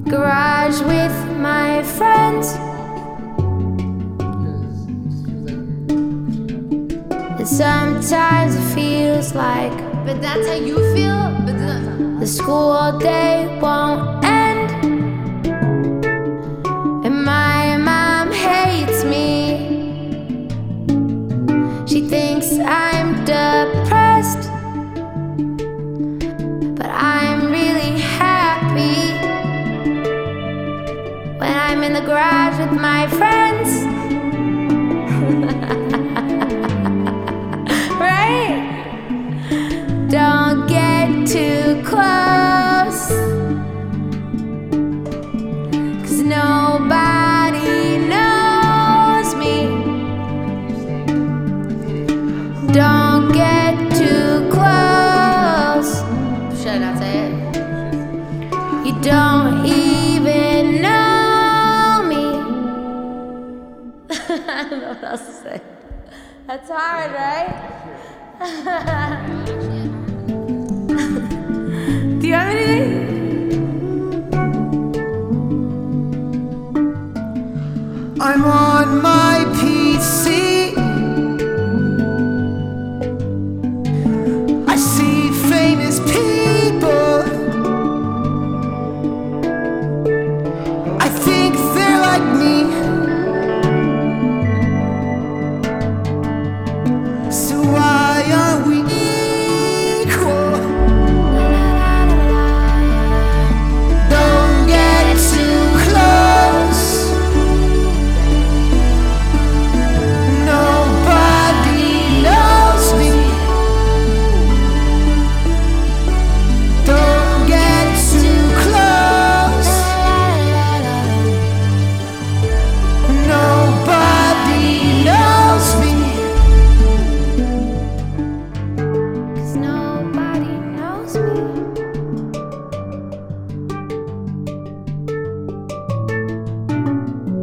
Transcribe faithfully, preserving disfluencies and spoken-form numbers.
garage with my friends. And sometimes it feels like, but that's how you feel? But the school day won't end. And my mom hates me. She thinks I'm depressed, but I'm really happy when I'm in the garage with my friends. Right? Don't get too close, 'cause nobody knows me. Don't get too close. should I not say it? You don't even know me. I don't know what else to say. That's hard, right? Do you have anything? I'm on my